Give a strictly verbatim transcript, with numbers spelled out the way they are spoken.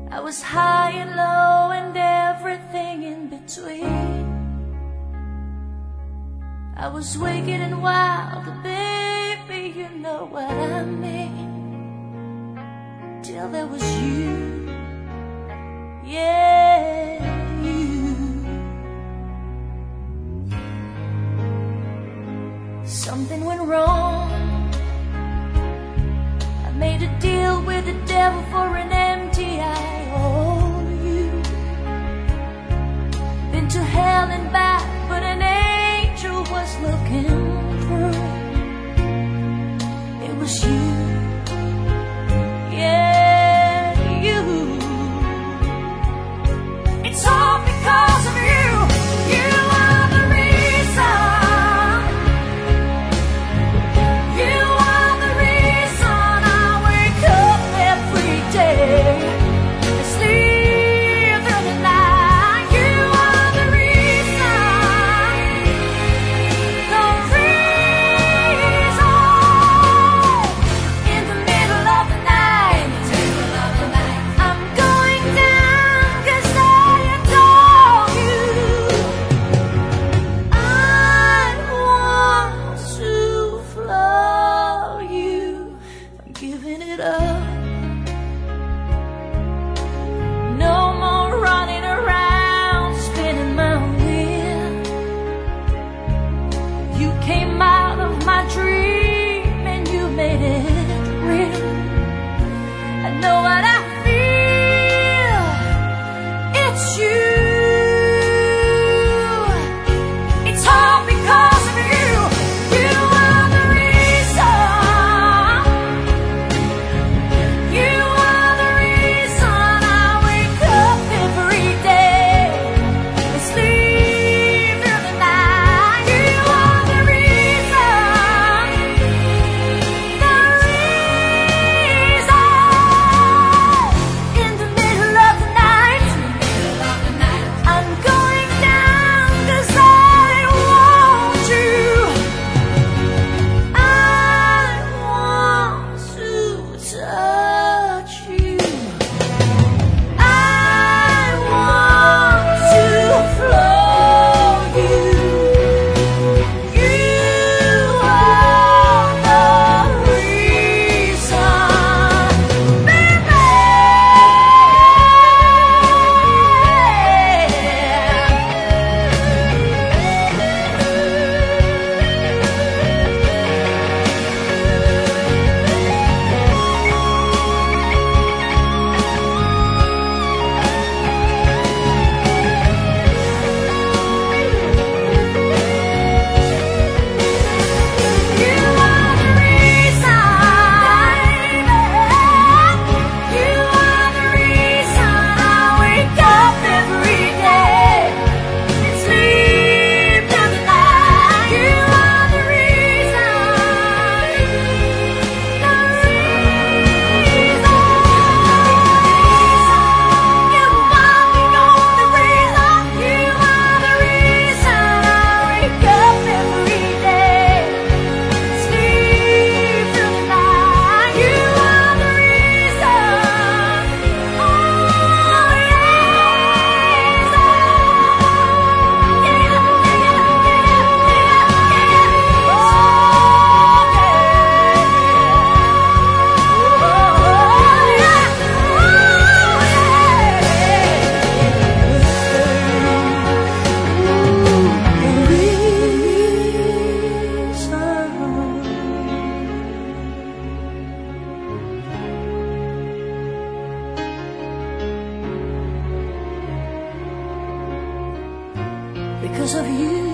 I was high and low and everything in between. I was wicked and wild, baby, you know what I mean. Till there was you, yeah, you. Something went wrong. I made a deal with the devil for an empty eye. Oh, you been to hell and back, but an angel was looking through. It was you, yeah, you. It's all because of you. You are the reason. You are the reason I wake up every day and sleep through the night. You are the reason. The reason. In the middle of the night, I'm going down 'cause I adore you. I want to flow you. I'm giving it up. No more running around, spinning my wheel. You came out of my dream and you made it real. I know what I feel. It's you. It's all because of you. You are the reason. You are the reason I wake up every day and sleep through the night. You are the reason. The reason. In the middle of the night, I'm going down 'cause I want you. I want to touch you. I want to flow you. You are the reason, baby. You are the reason, you are the reason I wake up every day and sleep through the night. You are the reason, the reason. You are the only reason. You are the reason I wake up every day, sleep through the night. You are the reason. Oh, because of you.